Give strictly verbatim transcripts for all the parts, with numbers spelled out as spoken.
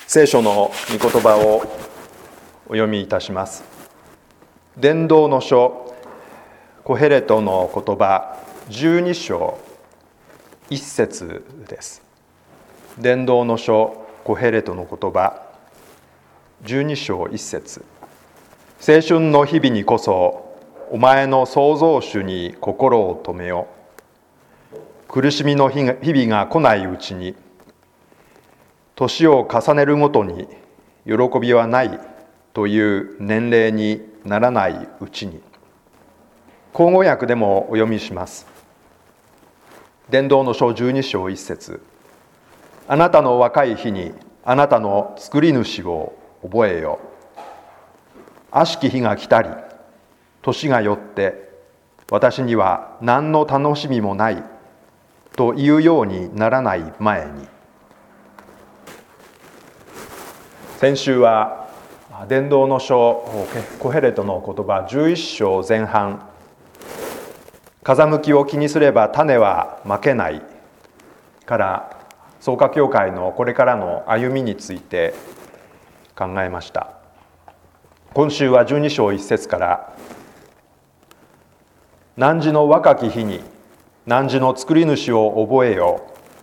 聖書の御言葉をお読みいたします。伝道の書コヘレトの言葉じゅうに章一節です。伝道の書コヘレトの言葉じゅうに章一節。青春の日々にこそお前の創造主に心を留めよ。苦しみの日々が来ないうちに、年を重ねるごとに喜びはないという年齢にならないうちに。口語訳でもお読みします。伝道の書じゅうに章一節。あなたの若い日にあなたの作り主を覚えよ。悪しき日が来たり、年がよって私には何の楽しみもないというようにならない前に。先週は伝道の書コヘレトの言葉じゅういち章前半、風向きを気にすれば種はまけないから創価教会のこれからの歩みについて考えました。今週はじゅうに章一節から、汝の若き日に汝の作り主を覚えよ、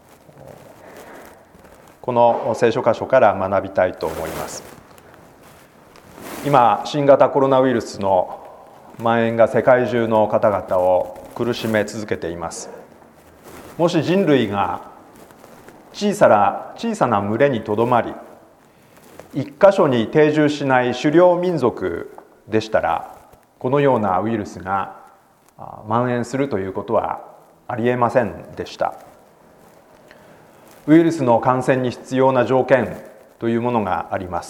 この聖書箇所から学びたいと思います。今、新型コロナウイルスの蔓延が世界中の方々を苦しめ続けています。もし人類が小さな小さな群れにとどまり、一箇所に定住しない狩猟民族でしたら、このようなウイルスが蔓延するということはありえませんでした。ウイルスの感染に必要な条件というものがあります。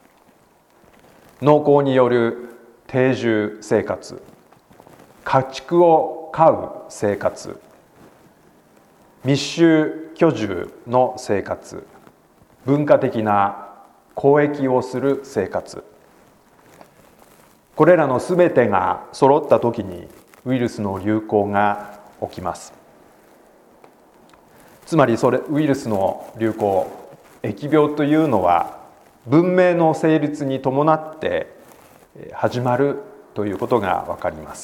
農耕による定住生活、家畜を飼う生活、密集居住の生活、文化的な交易をする生活、これらのすべてが揃ったときにウイルスの流行が起きます。つまりそれウイルスの流行、疫病というのは文明の成立に伴って始まるということがわかります。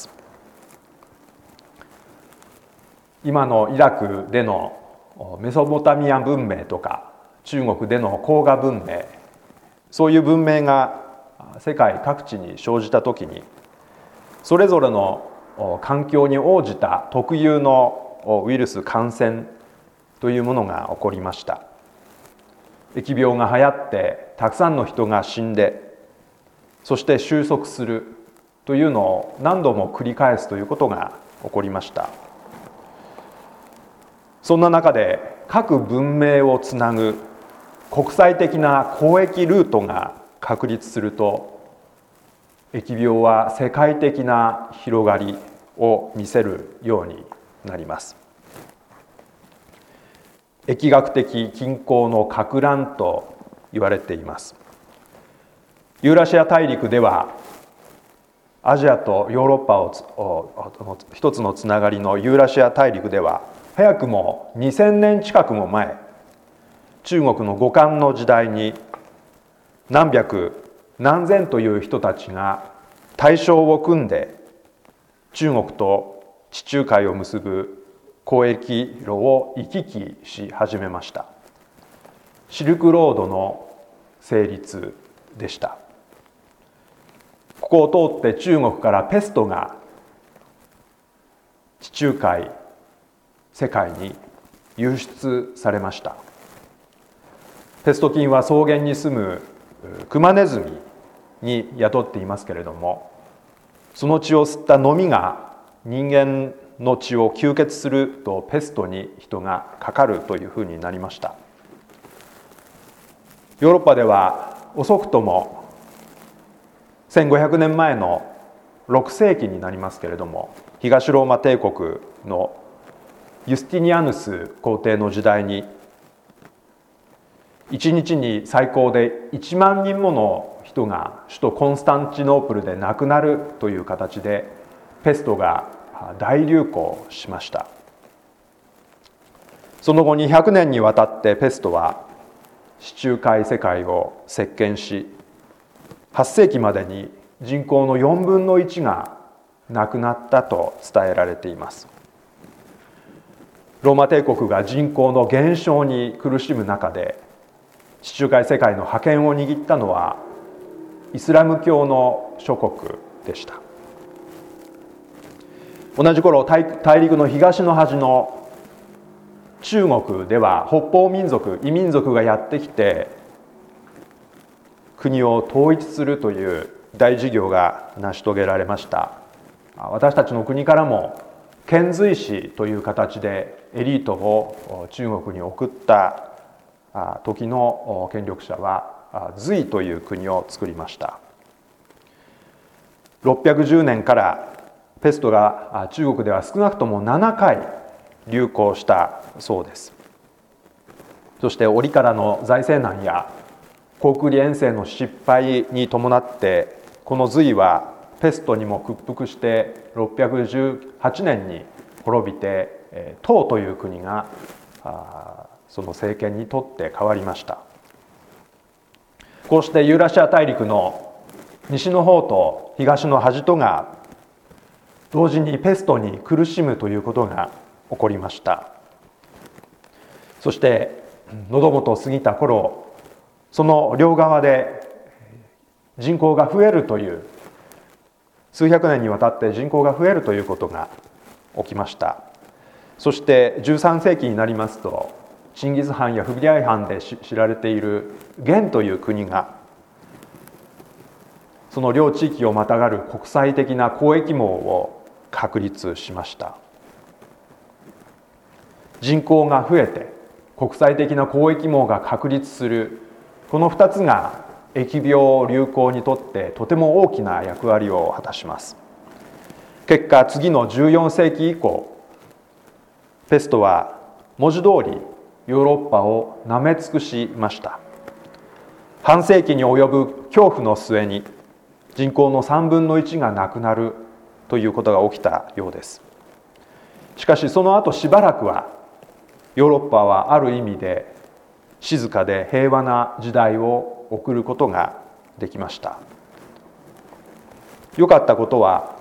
今のイラクでのメソポタミア文明とか中国での黄河文明、そういう文明が世界各地に生じたときに、それぞれの環境に応じた特有のウイルス感染というものが起こりました。疫病が流行ってたくさんの人が死んで、そして収束するというのを何度も繰り返すということが起こりました。そんな中で各文明をつなぐ国際的な交易ルートが確立すると、疫病は世界的な広がりを見せるようになります。疫学的均衡の撹乱と言われています。ユーラシア大陸ではアジアとヨーロッパを一つのつながりのユーラシア大陸では、早くもにせんねん近くも前、中国の後漢の時代に何百何千という人たちが対象を組んで中国と地中海を結ぶ交易路を行き来し始めました。シルクロードの成立でした。ここを通って中国からペストが地中海、世界に輸出されました。ペスト菌は草原に住むクマネズミに宿っていますけれども、その血を吸ったノミが人間の血を吸血するとペストに人がかかるというふうになりました。ヨーロッパでは遅くともせんごひゃくねんまえのろくせいきになりますけれども、東ローマ帝国のユスティニアヌス皇帝の時代にいちにちに最高でいちまんにんもの人が首都コンスタンチノープルで亡くなるという形でペストが大流行しました。その後にひゃくねんにわたってペストは地中海世界を席巻し、はっせいきまでに人口のよんぶんのいちが亡くなったと伝えられています。ローマ帝国が人口の減少に苦しむ中で、地中海世界の覇権を握ったのはイスラム教の諸国でした。同じ頃、大陸の東の端の中国では北方民族、異民族がやってきて国を統一するという大事業が成し遂げられました。私たちの国からも遣隋使という形でエリートを中国に送った時の権力者は隋という国を作りました。ろっぴゃくじゅうねんからペストが中国では少なくともななかい流行したそうです。そして折からの財政難や航空利遠征の失敗に伴ってこの隋はペストにも屈服してろっぴゃくじゅうはちねんに滅びて唐という国がその政権にとって変わりました。こうしてユーラシア大陸の西の方と東の端とが同時にペストに苦しむということが起こりました。そして喉元を過ぎた頃、その両側で人口が増えるという、数百年にわたって人口が増えるということが起きました。そしてじゅうさんせいきになりますと、チンギス・ハンやフビリャイハンで知られている元という国がその両地域をまたがる国際的な交易網を確立しました。人口が増えて国際的な交易網が確立する、このふたつが疫病流行にとってとても大きな役割を果たします。結果、次のじゅうよんせいき以降、ペストは文字通りヨーロッパをなめ尽くしました。半世紀に及ぶ恐怖の末に人口のさんぶんのいちがなくなるということが起きたようです。しかしその後しばらくはヨーロッパはある意味で静かで平和な時代を送ることができました。良かったことは、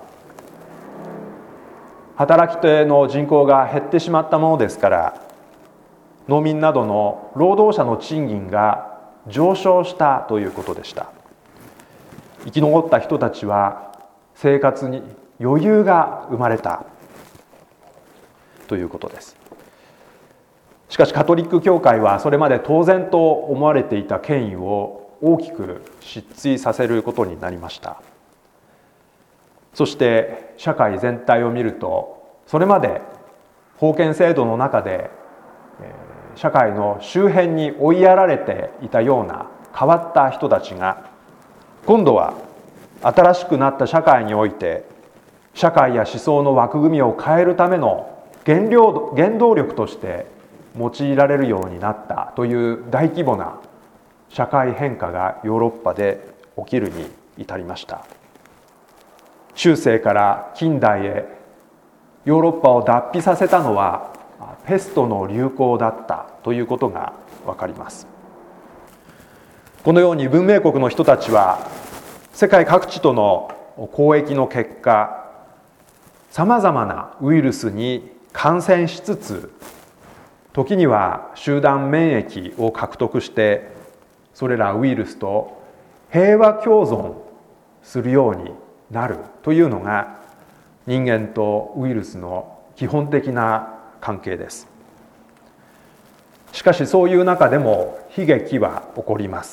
働き手の人口が減ってしまったものですから、農民などの労働者の賃金が上昇したということでした。生き残った人たちは生活に余裕が生まれたということです。しかしカトリック教会はそれまで当然と思われていた権威を大きく失墜させることになりました。そして社会全体を見ると、それまで封建制度の中で社会の周辺に追いやられていたような変わった人たちが、今度は新しくなった社会において社会や思想の枠組みを変えるための原料原動力として用いられるようになったという大規模な社会変化がヨーロッパで起きるに至りました。中世から近代へヨーロッパを脱皮させたのはペストの流行だったということがわかります。このように文明国の人たちは世界各地との交易の結果、さまざまなウイルスに感染しつつ、時には集団免疫を獲得してそれらウイルスと平和共存するようになるというのが人間とウイルスの基本的な関係です。しかしそういう中でも悲劇は起こります。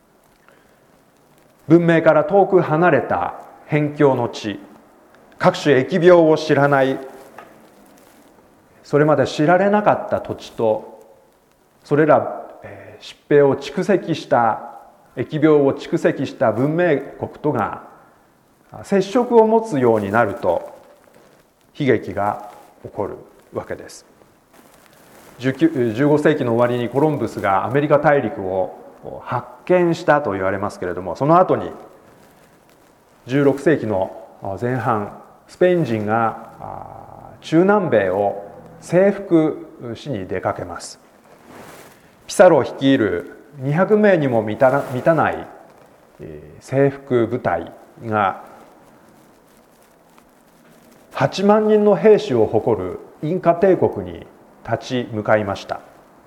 文明から遠く離れた辺境の地、各種疫病を知らない、それまで知られなかった土地と、それら疾病を蓄積した疫病を蓄積した文明国とが接触を持つようになると悲劇が起こるわけです。じゅうごせいきの終わりにコロンブスがアメリカ大陸を発見したと言われますけれども、その後にじゅうろくせいきの前半、スペイン人が中南米を征服しに出かけます。ピサロ率いるにひゃくめいにも満たな、満たない制服部隊がはちまんにんの兵士を誇るインカ帝国に立ち向かいました。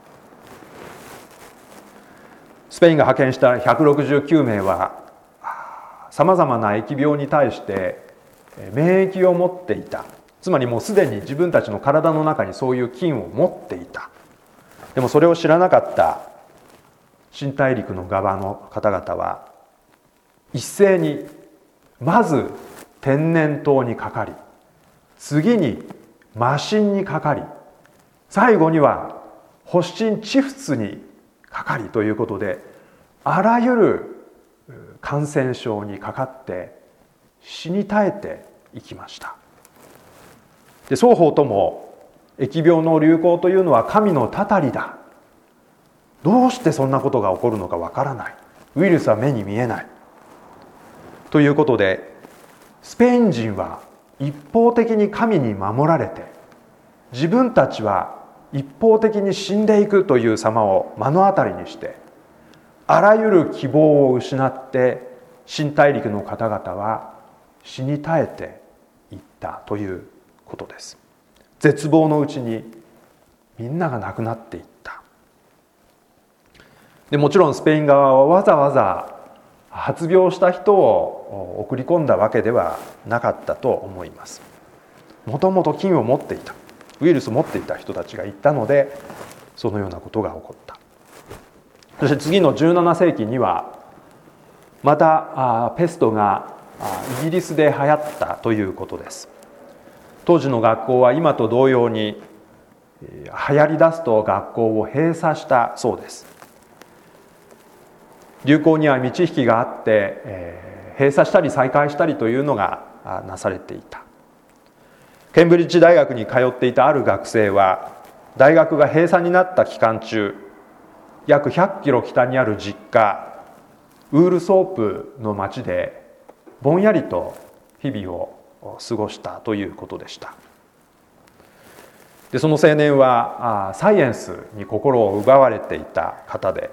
スペインが派遣したひゃくろくじゅうきゅうめいはさまざまな疫病に対して免疫を持っていた。つまりもうすでに自分たちの体の中にそういう菌を持っていた。でもそれを知らなかった新大陸の側の方々は一斉にまず天然痘にかかり、次に麻疹にかかり、最後には発疹チフスにかかりということで、あらゆる感染症にかかって死に絶えていきました。で、双方とも疫病の流行というのは神のたたりだ。どうしてそんなことが起こるのかわからない。ウイルスは目に見えない。ということで、スペイン人は一方的に神に守られて、自分たちは一方的に死んでいくという様を目の当たりにして、あらゆる希望を失って新大陸の方々は死に絶えていったということです。絶望のうちにみんなが亡くなっていった。でもちろんスペイン側はわざわざ発病した人を送り込んだわけではなかったと思います。もともと菌を持っていた、ウイルスを持っていた人たちがいたので、そのようなことが起こった。そして次のじゅうななせいきにはまたペストがイギリスで流行ったということです。当時の学校は今と同様に流行り出すと学校を閉鎖したそうです。流行には満ち引きがあって、えー、閉鎖したり再開したりというのがなされていた。ケンブリッジ大学に通っていたある学生は、大学が閉鎖になった期間中、約ひゃっキロ北にある実家ウールソープの町でぼんやりと日々を過ごしたということでした。で、その青年はサイエンスに心を奪われていた方で、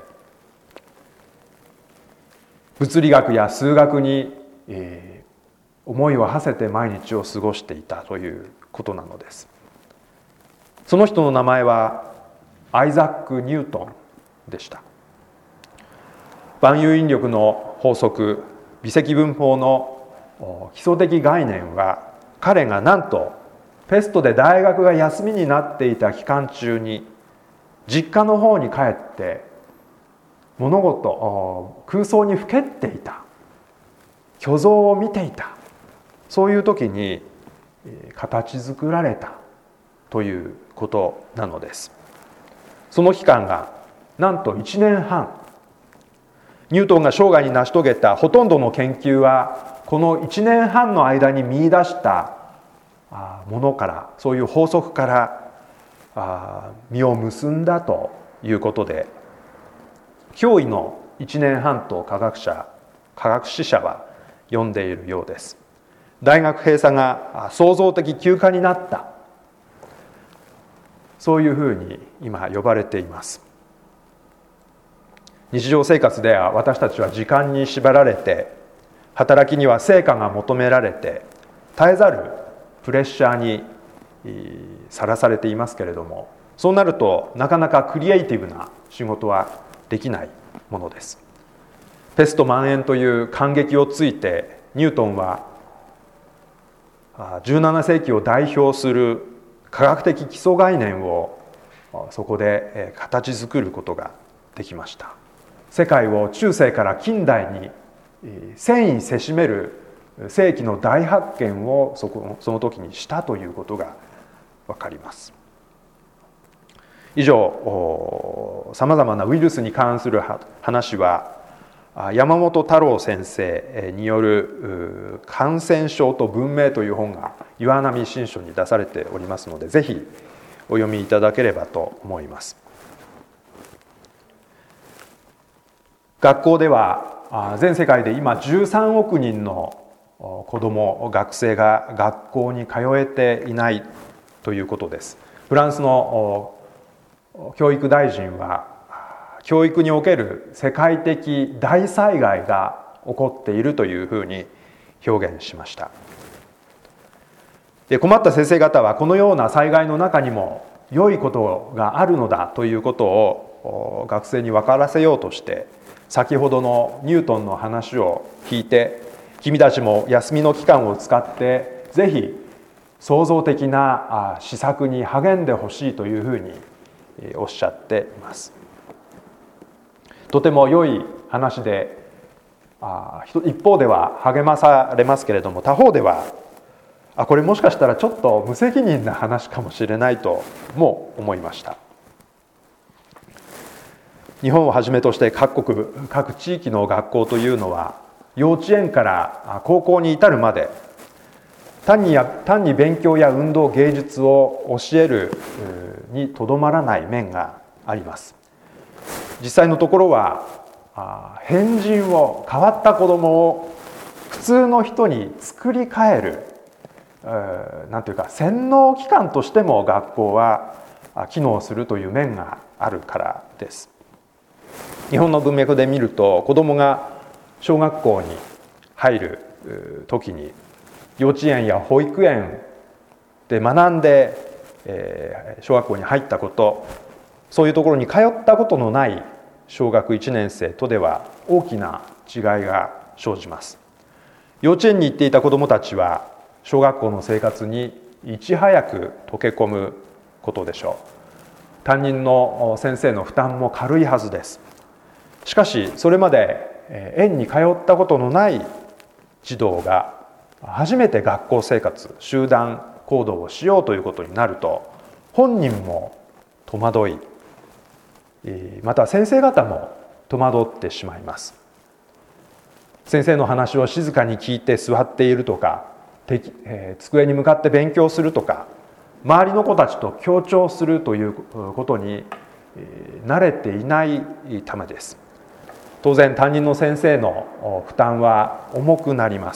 物理学や数学に、えー、思いを馳せて毎日を過ごしていたということなのです。その人の名前はアイザック・ニュートンでした。万有引力の法則、微積分法の基礎的概念は、彼がなんとペストで大学が休みになっていた期間中に実家の方に帰って物事、空想にふけっていた、虚像を見ていた、そういう時に形作られたということなのです。その期間がなんといちねんはん。ニュートンが生涯に成し遂げたほとんどの研究はこのいちねんはんの間に見出したものから、そういう法則から実を結んだということで、驚異のいちねんはんと科学者科学史者は呼んでいるようです。大学閉鎖が創造的休暇になった、そういうふうに今呼ばれています。日常生活では私たちは時間に縛られて、働きには成果が求められて、絶えざるプレッシャーにさらされていますけれども、そうなるとなかなかクリエイティブな仕事はできないものです。ペスト蔓延という感激をついて、ニュートンはじゅうななせいきを代表する科学的基礎概念をそこで形作ることができました。世界を中世から近代に遷移せしめる世紀の大発見をそこその時にしたということが分かります。以上、さまざまなウイルスに関する話は山本太郎先生による「感染症と文明」という本が岩波新書に出されておりますので、ぜひお読みいただければと思います。学校では全世界で今じゅうさんおくにんの子ども学生が学校に通えていないということです。フランスの教育大臣は教育における世界的大災害が起こっているというふうに表現しました。で、困った先生方はこのような災害の中にも良いことがあるのだということを学生に分からせようとして、先ほどのニュートンの話を聞いて、君たちも休みの期間を使ってぜひ創造的な施策に励んでほしいというふうにおっしゃっています。とても良い話で、一方では励まされますけれども、他方ではあこれもしかしたらちょっと無責任な話かもしれないとも思いました。日本をはじめとして各国各地域の学校というのは、幼稚園から高校に至るまで単にや単に勉強や運動芸術を教えるにとどまらない面があります。実際のところは変人を変わった子どもを普通の人に作り変える、なんていうか洗脳機関としても学校は機能するという面があるからです。日本の文脈で見ると、子どもが小学校に入る時に幼稚園や保育園で学んで、えー、小学校に入ったこと、そういうところに通ったことのない小学いちねん生とでは大きな違いが生じます。幼稚園に行っていた子どもたちは小学校の生活にいち早く溶け込むことでしょう。担任の先生の負担も軽いはずです。しかしそれまで園に通ったことのない児童が初めて学校生活、集団行動をしようということになると、本人も戸惑い、また先生方も戸惑ってしまいます。先生の話を静かに聞いて座っているとか、机に向かって勉強するとか、周りの子たちと協調するということに慣れていないためです。当然担任の先生の負担は重くなります。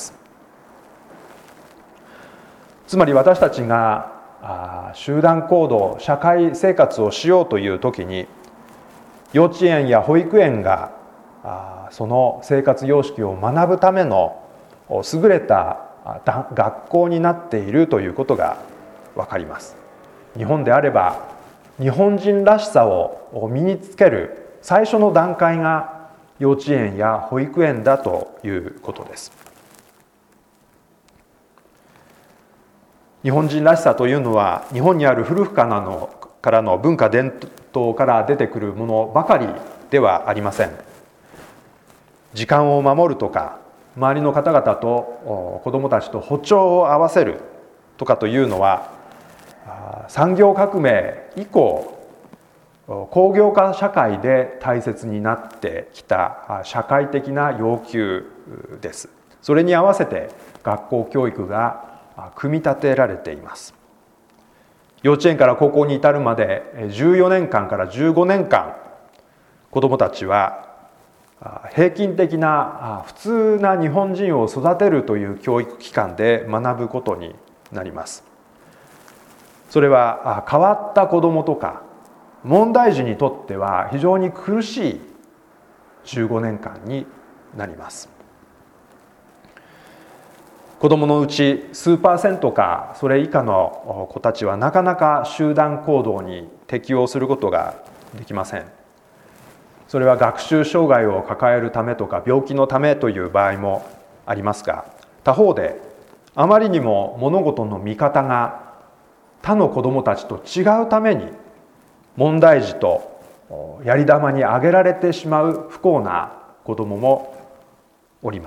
つまり私たちが集団行動、社会生活をしようという時に、幼稚園や保育園がその生活様式を学ぶための優れた学校になっているということが分かります。日本であれば日本人らしさを身につける最初の段階が幼稚園や保育園だということです。日本人らしさというのは、日本にある古くからのからの文化伝統から出てくるものばかりではありません。時間を守るとか、周りの方々と子どもたちと歩調を合わせるとかというのは、産業革命以降工業化社会で大切になってきた社会的な要求です。それに合わせて学校教育が組み立てられています。幼稚園から高校に至るまでじゅうよねんかんからじゅうごねんかん、子どもたちは平均的な普通な日本人を育てるという教育機関で学ぶことになります。それは変わった子どもとか問題児にとっては非常に苦しいじゅうごねんかんになります。子どものうち数パーセントかそれ以下の子たちはなかなか集団行動に適応することができません。それは学習障害を抱えるためとか病気のためという場合もありますが、他方であまりにも物事の見方が他の子どもたちと違うために問題児とやり玉に挙げられてしまう不幸な子どももおります。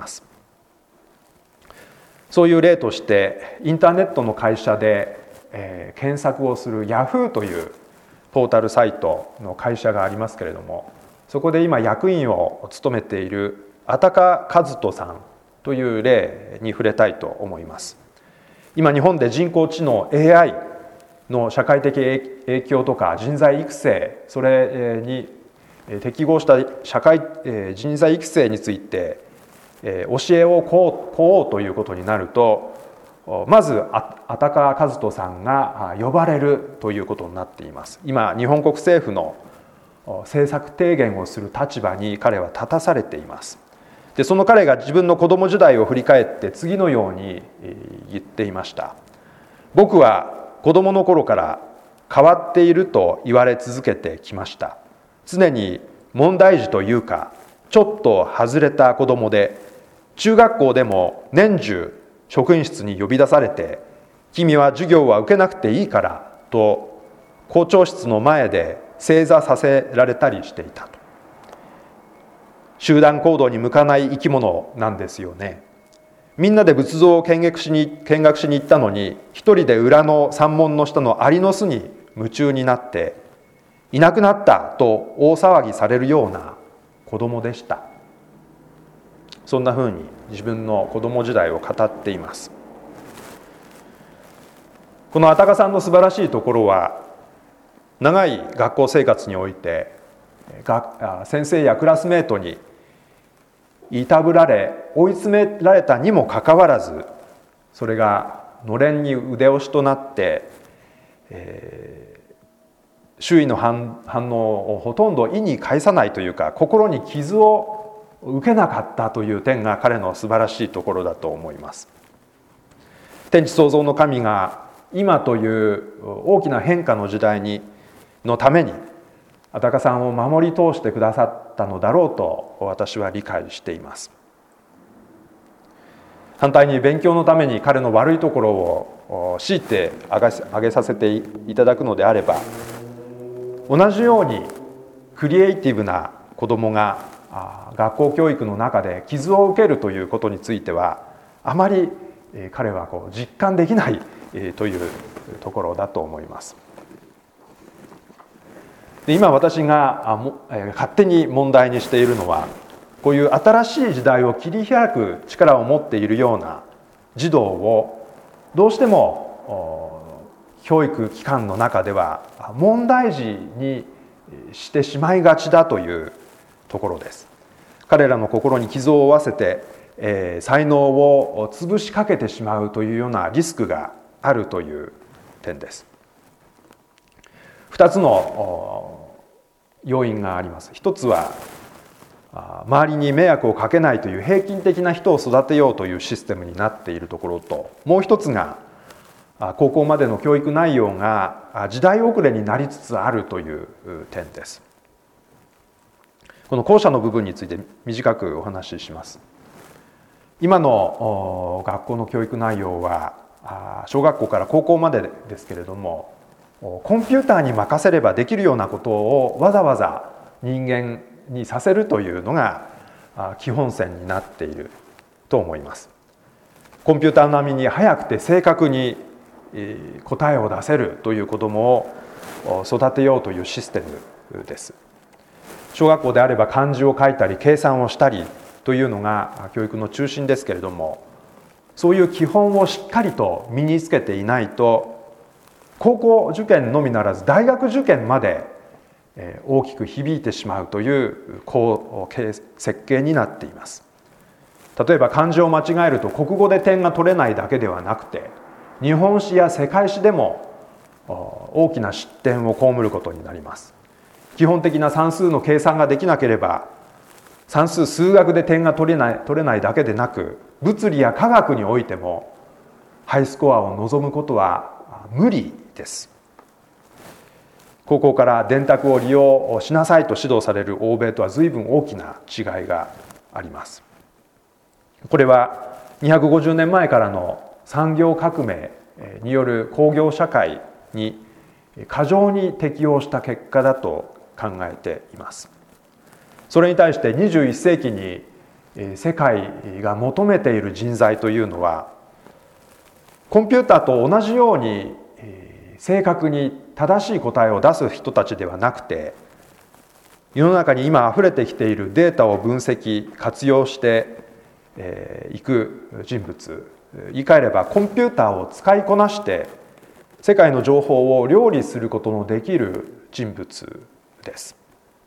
そういう例としてインターネットの会社で、えー、検索をするヤフーというポータルサイトの会社がありますけれども、そこで今役員を務めているあたか和人さんという例に触れたいと思います。今日本で人工知能 エーアイ の社会的影響とか人材育成、それに適合した社会人材育成について教えをこうこうということになると、まずあたか和人さんが呼ばれるということになっています。今日本国政府の政策提言をする立場に彼は立たされています。でその彼が自分の子供時代を振り返って次のように言っていました。僕は子供の頃から変わっていると言われ続けてきました。常に問題児というかちょっと外れた子供で、中学校でも年中職員室に呼び出されて、君は授業は受けなくていいからと校長室の前で正座させられたりしていたと。集団行動に向かない生き物なんですよね。みんなで仏像を見学しに見学しに行ったのに、一人で裏の山門の下のアリの巣に夢中になって、いなくなったと大騒ぎされるような子供でした。そんなふうに自分の子供時代を語っています。このあたかさんの素晴らしいところは、長い学校生活において先生やクラスメートにいたぶられ追い詰められたにもかかわらず、それがのれんに腕押しとなって、えー、周囲の 反, 反応をほとんど意に介さないというか、心に傷を受けなかったという点が彼の素晴らしいところだと思います。天地創造の神が今という大きな変化の時代にのためにあたかさんを守り通してくださったのだろうと私は理解しています。反対に勉強のために彼の悪いところを強いて挙げさせていただくのであれば、同じようにクリエイティブな子どもが学校教育の中で傷を受けるということについてはあまり彼はこう実感できないというところだと思います。で今私が勝手に問題にしているのは、こういう新しい時代を切り開く力を持っているような児童をどうしても教育機関の中では問題児にしてしまいがちだというところです。彼らの心に傷を負わせて、えー、才能を潰しかけてしまうというようなリスクがあるという点です。二つの要因があります。一つは周りに迷惑をかけないという平均的な人を育てようというシステムになっているところと、もう一つが高校までの教育内容が時代遅れになりつつあるという点です。この後者の部分について短くお話しします。今の学校の教育内容は小学校から高校までですけれども、コンピューターに任せればできるようなことをわざわざ人間にさせるというのが基本線になっていると思います。コンピューター並みに早くて正確に答えを出せるという子どもを育てようというシステムです。小学校であれば漢字を書いたり計算をしたりというのが教育の中心ですけれども、そういう基本をしっかりと身につけていないと、高校受験のみならず大学受験まで大きく響いてしまうという設計になっています。例えば漢字を間違えると国語で点が取れないだけではなくて、日本史や世界史でも大きな失点を被ることになります。基本的な算数の計算ができなければ、算数数学で点が取れない、取れないだけでなく、物理や科学においてもハイスコアを望むことは無理です。高校から電卓を利用しなさいと指導される欧米とは随分大きな違いがあります。これはにひゃくごじゅうねんまえからの産業革命による工業社会に過剰に適応した結果だと考えています。それに対してにじゅういっせいきに世界が求めている人材というのは、コンピューターと同じように正確に正しい答えを出す人たちではなくて、世の中に今あふれてきているデータを分析活用していく人物、言い換えればコンピューターを使いこなして世界の情報を料理することのできる人物です。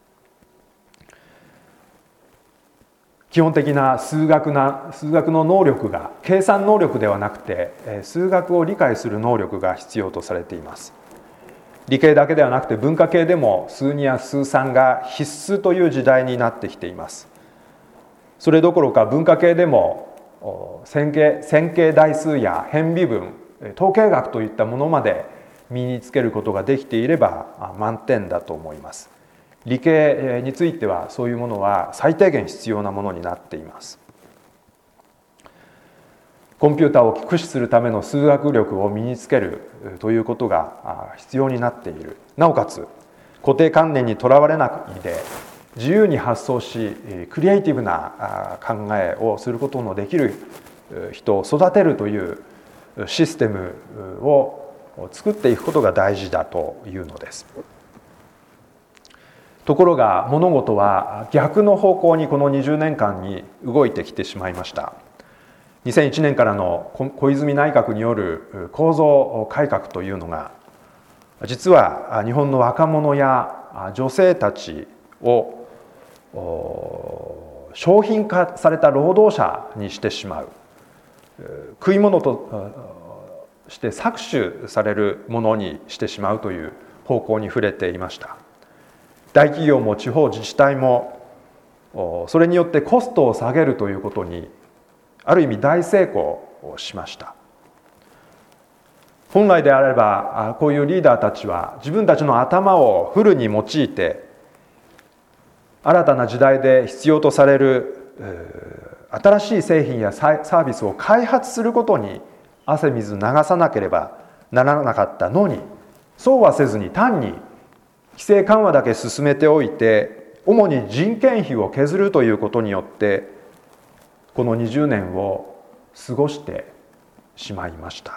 基本的な数学な数学の能力が計算能力ではなくて、数学を理解する能力が必要とされています。 理系だけではなくて文化系でも数にや数三が必須という時代になってきています。それどころか文化系でも線形、線形代数や変微分、統計学といったものまで身につけることができていれば満点だと思います。理系についてはそういうものは最低限必要なものになっています。コンピューターを駆使するための数学力を身につけるということが必要になっている。なおかつ固定観念にとらわれないで自由に発想しクリエイティブな考えをすることのできる人を育てるというシステムを作っていくことが大事だというのです。ところが物事は逆の方向にこのにじゅうねんかんに動いてきてしまいました。にせんいちねんからの小泉内閣による構造改革というのが実は日本の若者や女性たちを商品化された労働者にしてしまう、食い物として搾取されるものにしてしまうという方向に触れていました。大企業も地方自治体もそれによってコストを下げるということにある意味大成功をしました。本来であればこういうリーダーたちは自分たちの頭をフルに用いて新たな時代で必要とされる新しい製品やサービスを開発することに汗水流さなければならなかったのに、そうはせずに単に規制緩和だけ進めておいて主に人件費を削るということによってこのにじゅうねんを過ごしてしまいました。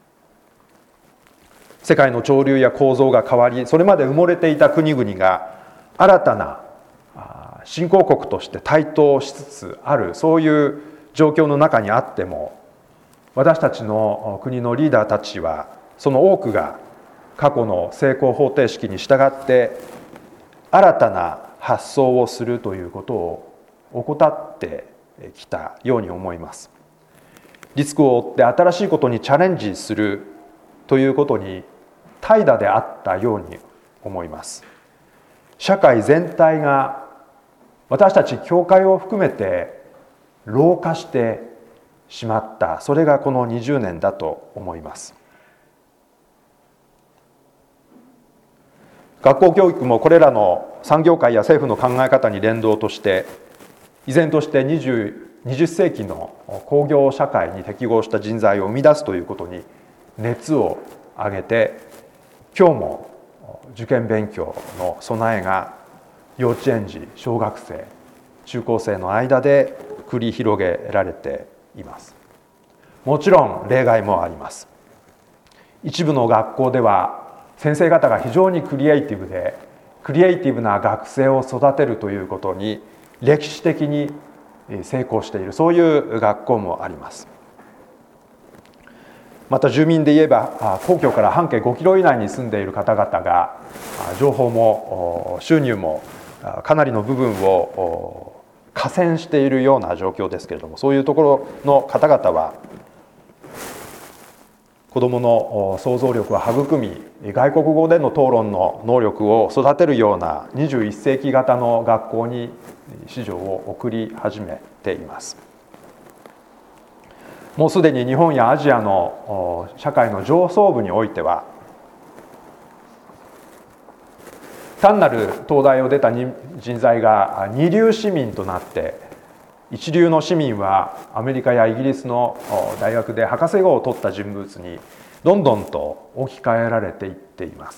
世界の潮流や構造が変わり、それまで埋もれていた国々が新たな新興国として台頭しつつある、そういう状況の中にあっても、私たちの国のリーダーたちはその多くが過去の成功方程式に従って新たな発想をするということを怠ってきたように思います。リスクを負って新しいことにチャレンジするということに怠惰であったように思います。社会全体が、私たち教会を含めて老化してしまった、それがこのにじゅうねんだと思います。学校教育もこれらの産業界や政府の考え方に連動として依然としてにじゅう世紀の工業社会に適合した人材を生み出すということに熱を上げて、今日も受験勉強の備えが幼稚園児、小学生、中高生の間で繰り広げられています。もちろん例外もあります。一部の学校では先生方が非常にクリエイティブでクリエイティブな学生を育てるということに歴史的に成功している、そういう学校もあります。また住民で言えば皇居から半径ごキロ以内に住んでいる方々が情報も収入もかなりの部分を寡占しているような状況ですけれども、そういうところの方々は子どもの想像力を育み、外国語での討論の能力を育てるようなにじゅういっせいき型の学校に子女を送り始めています。もうすでに日本やアジアの社会の上層部においては、単なる東大を出た人材が二流市民となって、一流の市民はアメリカやイギリスの大学で博士号を取った人物にどんどんと置き換えられていっています。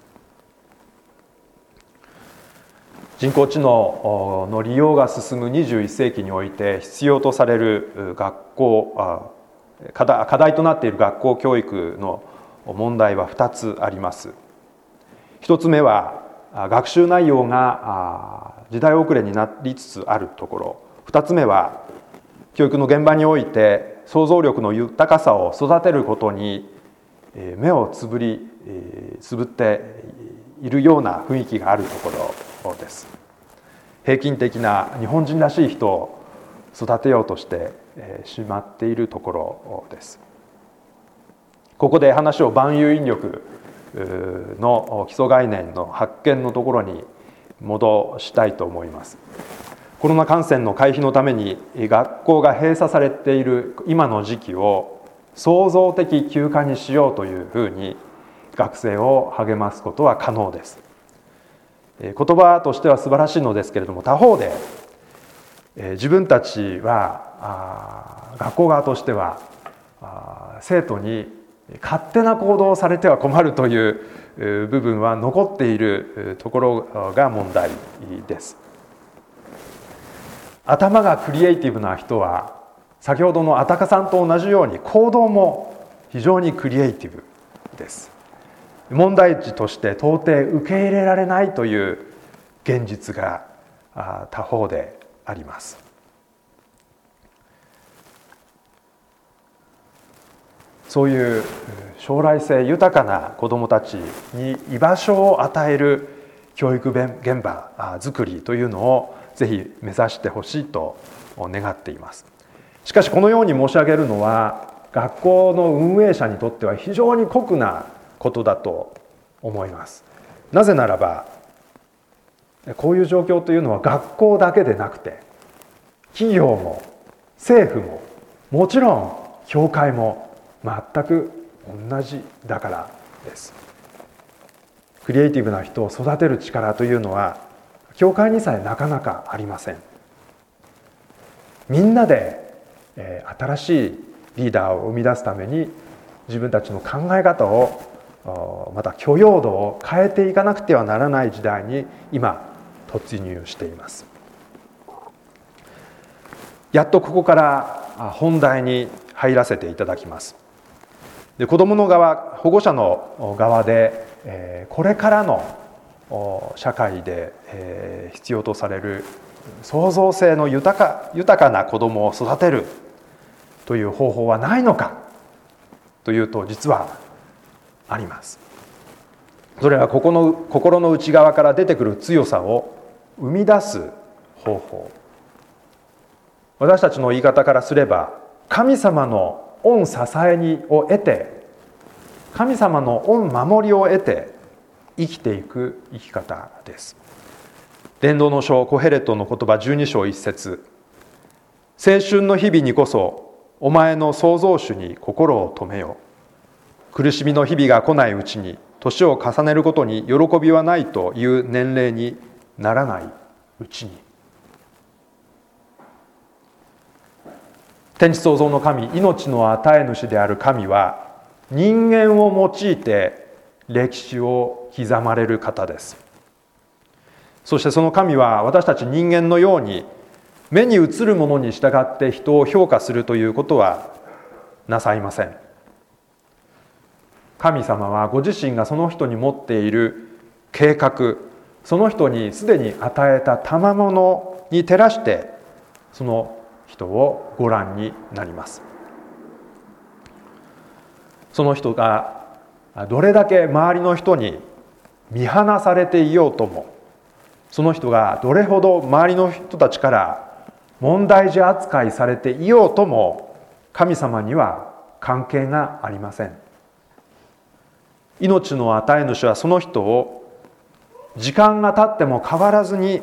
人工知能の利用が進むにじゅういっせいきにおいて必要とされる学校、課題、課題となっている学校教育の問題はふたつあります。ひとつめは学習内容が時代遅れになりつつあるところ、ふたつめは教育の現場において想像力の豊かさを育てることに目をつぶりつぶっているような雰囲気があるところです。平均的な日本人らしい人を育てようとしてしまっているところです。ここで話を万有引力の基礎概念の発見のところに戻したいと思います。コロナ感染の回避のために学校が閉鎖されている今の時期を創造的休暇にしようというふうに学生を励ますことは可能です。言葉としては素晴らしいのですけれども、他方で自分たちは学校側としては生徒に勝手な行動をされては困るという部分は残っているところが問題です。頭がクリエイティブな人は先ほどのあたかさんと同じように行動も非常にクリエイティブです。問題児として到底受け入れられないという現実が他方であります。そういう将来性豊かな子どもたちに居場所を与える教育現場づくりというのをぜひ目指してほしいと願っています。しかしこのように申し上げるのは学校の運営者にとっては非常に酷なことだと思います。なぜならばこういう状況というのは学校だけでなくて企業も政府ももちろん教会も全く同じだからです。クリエイティブな人を育てる力というのは教会にさえなかなかありません。みんなで新しいリーダーを生み出すために自分たちの考え方をまた許容度を変えていかなくてはならない時代に今突入しています。やっとここから本題に入らせていただきます。で、子どもの側、保護者の側でこれからの社会で必要とされる創造性の豊か、豊かな子どもを育てるという方法はないのかというと実はあります。それはここの心の内側から出てくる強さを生み出す方法。私たちの言い方からすれば神様の御支えにを得て神様の御守りを得て生きていく生き方です。伝道の書コヘレトの言葉じゅうに章いち節、青春の日々にこそお前の創造主に心を留めよう。苦しみの日々が来ないうちに年を重ねることに喜びはないという年齢にならないうちに。天地創造の神、命の与え主である神は人間を用いて歴史を刻まれる方です。そしてその神は私たち人間のように目に映るものに従って人を評価するということはなさいません。神様はご自身がその人に持っている計画、その人にすでに与えた賜物に照らしてその人をご覧になります。その人がどれだけ周りの人に見放されていようとも、その人がどれほど周りの人たちから問題児扱いされていようとも神様には関係がありません。命の与え主はその人を時間が経っても変わらずに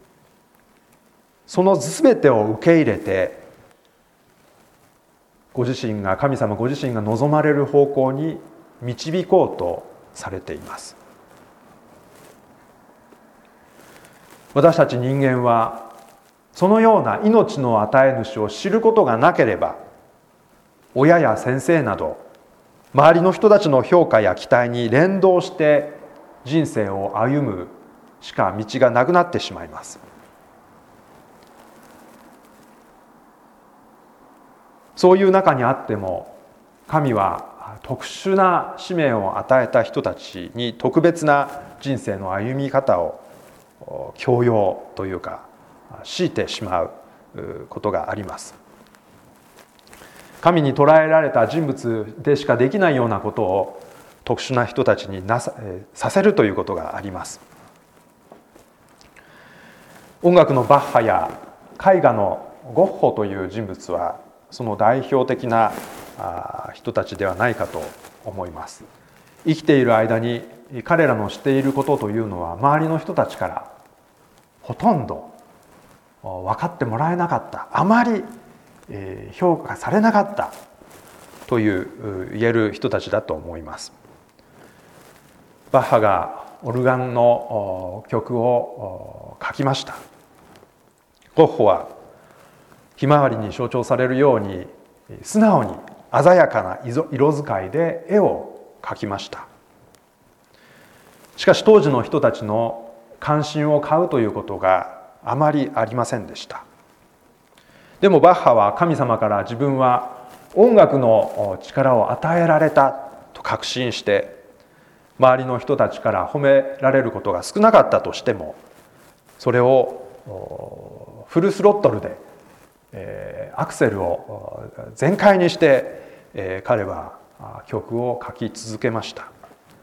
その全てを受け入れてご自身が神様ご自身が望まれる方向に導こうとされています。私たち人間はそのような命の与え主を知ることがなければ親や先生など周りの人たちの評価や期待に連動して人生を歩むしか道がなくなってしまいます。そういう中にあっても神は特殊な使命を与えた人たちに特別な人生の歩み方を強要というか強いてしまうことがあります。神に捉えられた人物でしかできないようなことを特殊な人たちになさ、させるということがあります。音楽のバッハや絵画のゴッホという人物はその代表的な人たちではないかと思います。 生きている間に彼らのしていることというのは周りの人たちからほとんど分かってもらえなかった、あまり評価されなかったという言える人たちだと思います。バッハがオルガンの曲を書きました。ゴッホはひまわりに象徴されるように素直に鮮やかな色使いで絵を描きました。しかし当時の人たちの関心を買うということがあまりありませんでした。でもバッハは神様から自分は音楽の力を与えられたと確信して、周りの人たちから褒められることが少なかったとしても、それをフルスロットルでアクセルを全開にして彼は曲を書き続けました。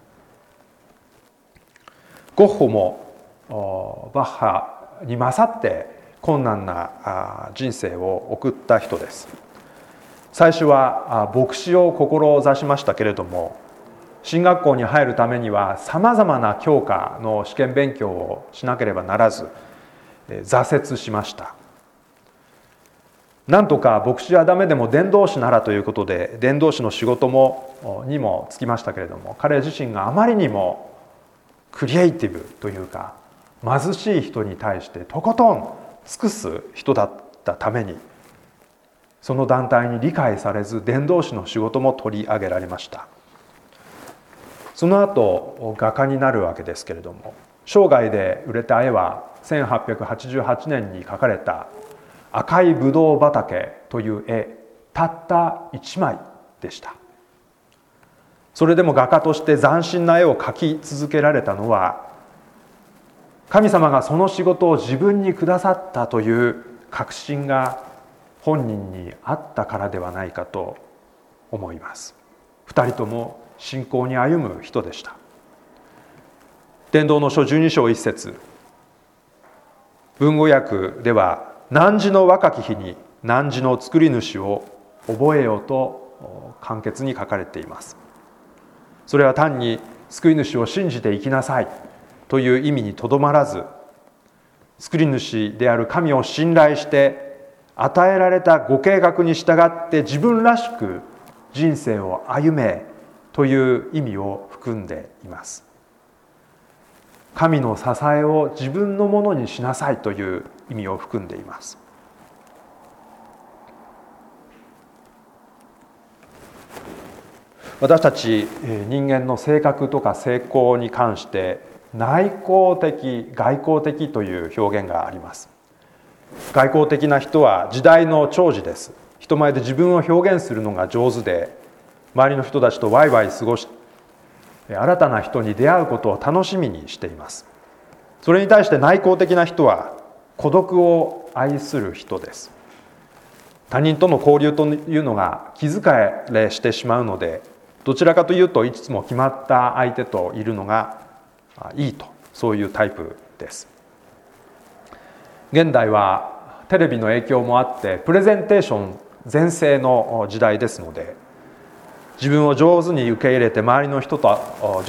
ゴッホもバッハに勝って困難な人生を送った人です。最初は牧師を志しましたけれども、進学校に入るためにはさまざまな教科の試験勉強をしなければならず挫折しました。なんとか牧師はダメでも伝道師ならということで伝道師の仕事もにもつきましたけれども、彼自身があまりにもクリエイティブというか貧しい人に対してとことん尽くす人だったために、その団体に理解されず伝道師の仕事も取り上げられました。その後画家になるわけですけれども、生涯で売れた絵はせんはっぴゃくはちじゅうはちねんに描かれた赤いぶどう畑という絵たったいちまいでした。それでも画家として斬新な絵を描き続けられたのは、神様がその仕事を自分にくださったという確信が本人にあったからではないかと思います。二人とも信仰に歩む人でした。伝道の書じゅうに章一節、文語訳では汝の若き日に汝の作り主を覚えようと簡潔に書かれています。それは単に救い主を信じて生きなさいという意味にとどまらず、作り主である神を信頼して与えられたご計画に従って自分らしく人生を歩めという意味を含んでいます。神の支えを自分のものにしなさいという意味を含んでいます。私たち人間の性格とか成功に関して内向的、外向的という表現があります。外向的な人は時代の寵児です。人前で自分を表現するのが上手で、周りの人たちとワイワイ過ごし、新たな人に出会うことを楽しみにしています。それに対して内向的な人は孤独を愛する人です。他人との交流というのが気疲れしてしまうので、どちらかというといつも決まった相手といるのがいいと、そういうタイプです。現代はテレビの影響もあってプレゼンテーション全盛の時代ですので、自分を上手に受け入れて周りの人と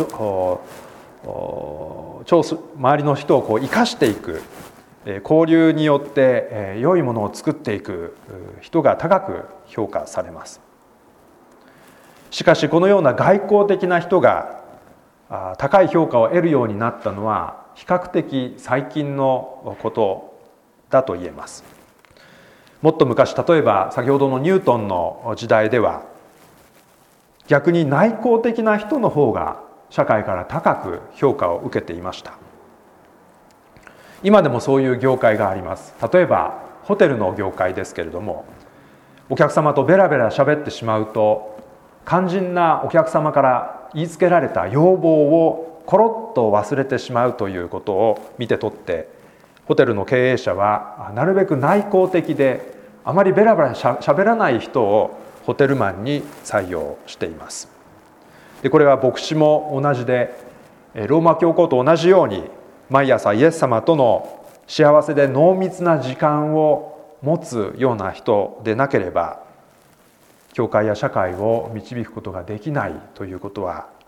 周りの人をこう生かしていく、交流によって良いものを作っていく人が高く評価されます。しかしこのような外交的な人が高い評価を得るようになったのは比較的最近のことだと言えます。もっと昔、例えば先ほどのニュートンの時代では逆に内向的な人の方が社会から高く評価を受けていました。今でもそういう業界があります。例えばホテルの業界ですけれども、お客様とベラベラ喋ってしまうと肝心なお客様から言いつけられた要望をコロッと忘れてしまうということを見て取って、ホテルの経営者はなるべく内向的であまりベラベラしゃべらない人をホテルマンに採用しています。でこれは牧師も同じで、ローマ教皇と同じように毎朝イエス様との幸せで濃密な時間を持つような人でなければ教会や社会を導くことができないということは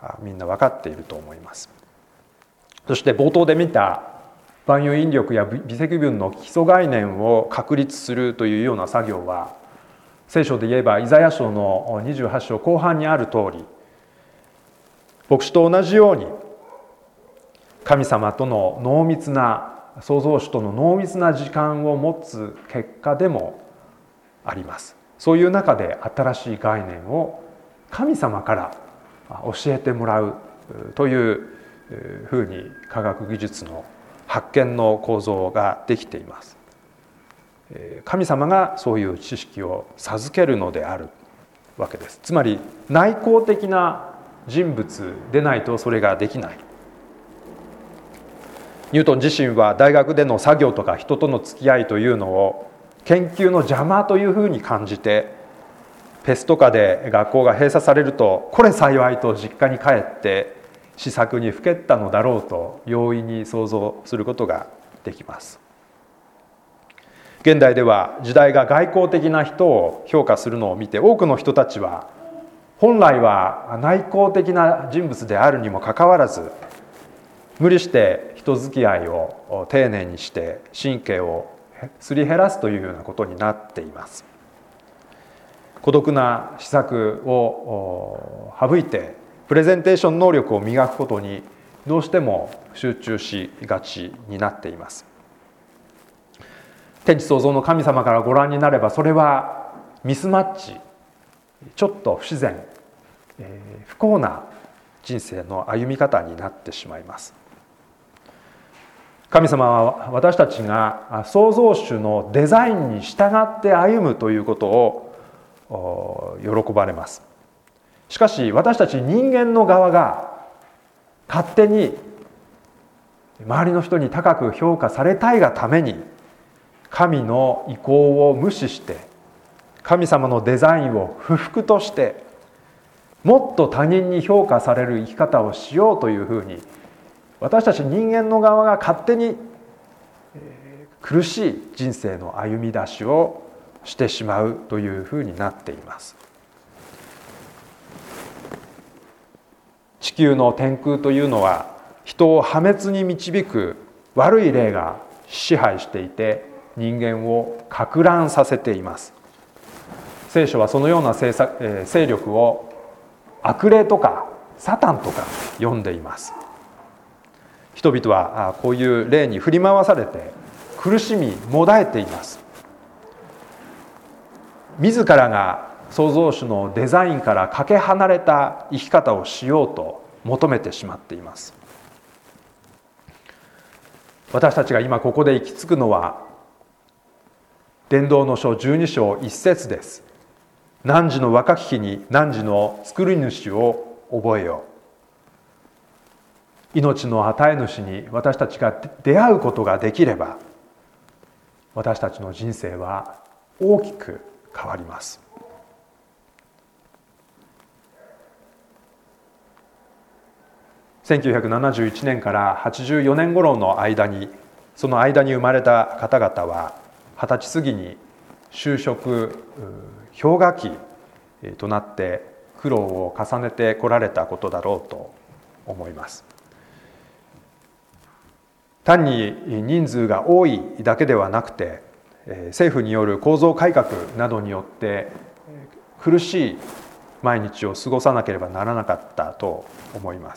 みんな分かっていると思います。そして冒頭で見た万有引力や微積分の基礎概念を確立するというような作業は、聖書で言えばイザヤ書のにじゅうはち章後半にある通り、牧師と同じように神様との濃密な創造主との濃密な時間を持つ結果でもあります。そういう中で新しい概念を神様から教えてもらうというふうに科学技術の発見の構造ができています。神様がそういう知識を授けるのであるわけです。つまり内向的な人物でないとそれができない。ニュートン自身は大学での作業とか人との付き合いというのを研究の邪魔というふうに感じて、ペスト禍で学校が閉鎖されると、これ幸いと実家に帰って思索にふけったのだろうと容易に想像することができます。現代では時代が外交的な人を評価するのを見て、多くの人たちは本来は内向的な人物であるにもかかわらず、無理して人付き合いを丁寧にして神経をすり減らすというようなことになっています。孤独な思索を省いてプレゼンテーション能力を磨くことにどうしても集中しがちになっています。天地創造の神様からご覧になれば、それはミスマッチ、ちょっと不自然、えー、不幸な人生の歩み方になってしまいます。神様は私たちが創造主のデザインに従って歩むということを喜ばれます。しかし私たち人間の側が勝手に周りの人に高く評価されたいがために神の意向を無視して、神様のデザインを不服としてもっと他人に評価される生き方をしようというふうに、私たち人間の側が勝手に苦しい人生の歩み出しをしてしまうというふうになっています。地球の天空というのは人を破滅に導く悪い霊が支配していて、人間を撹乱させています。聖書はそのような勢力を悪霊とかサタンとか呼んでいます。人々はこういう霊に振り回されて苦しみもだえています。自らが創造主のデザインからかけ離れた生き方をしようと求めてしまっています。私たちが今ここで行き着くのは伝道の書じゅうに章一節です。汝の若き日に汝の作り主を覚えよう。命の与え主に私たちが出会うことができれば、私たちの人生は大きく変わります。せんきゅうひゃくななじゅういちねんからはちじゅうよねん頃の間に、その間に生まれた方々は二十歳過ぎに就職氷河期となって苦労を重ねてこられたことだろうと思います。単に人数が多いだけではなくて、政府による構造改革などによって苦しい毎日を過ごさなければならなかったと思います。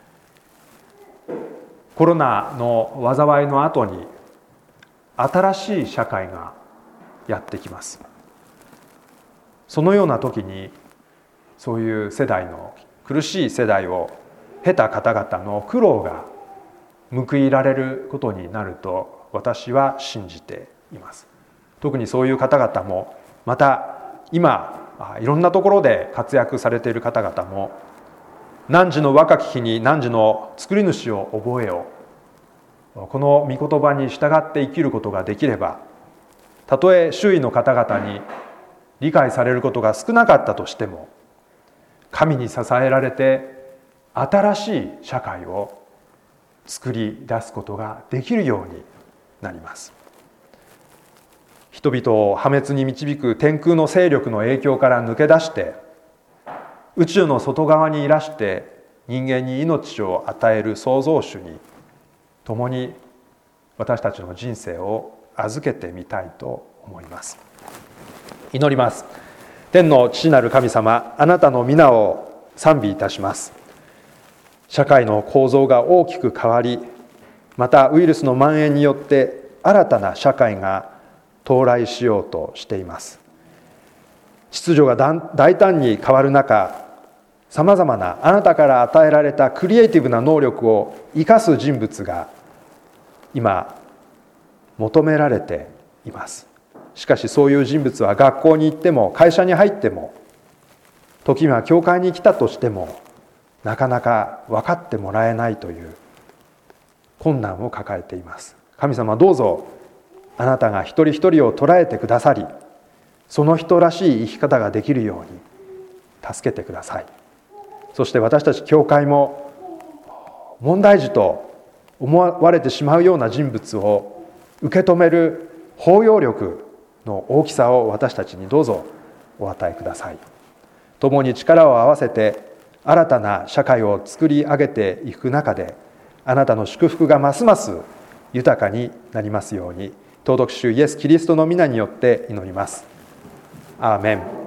コロナの災いの後に新しい社会がやってきます。そのような時にそういう世代の苦しい世代を経た方々の苦労が報いられることになると私は信じています。特にそういう方々も、また今いろんなところで活躍されている方々も、汝の若き日に汝の作り主を覚えよう、この御言葉に従って生きることができれば、たとえ周囲の方々に理解されることが少なかったとしても、神に支えられて新しい社会を作り出すことができるようになります。人々を破滅に導く天空の勢力の影響から抜け出して、宇宙の外側にいらして人間に命を与える創造主に共に私たちの人生を預けてみたいと思います。祈ります。天の父なる神様、あなたの皆を賛美いたします。社会の構造が大きく変わり、またウイルスの蔓延によって新たな社会が到来しようとしています。秩序が大胆に変わる中、さまざまなあなたから与えられたクリエイティブな能力を生かす人物が今求められています。しかしそういう人物は学校に行っても会社に入っても、時には教会に来たとしてもなかなか分かってもらえないという困難を抱えています。神様、どうぞあなたが一人一人を捉えてくださり、その人らしい生き方ができるように助けてください。そして私たち教会も問題児と思われてしまうような人物を受け止める包容力の大きさを私たちにどうぞお与えください。共に力を合わせて新たな社会を作り上げていく中で、あなたの祝福がますます豊かになりますように、尊き主イエス・キリストの皆によって祈ります。アーメン。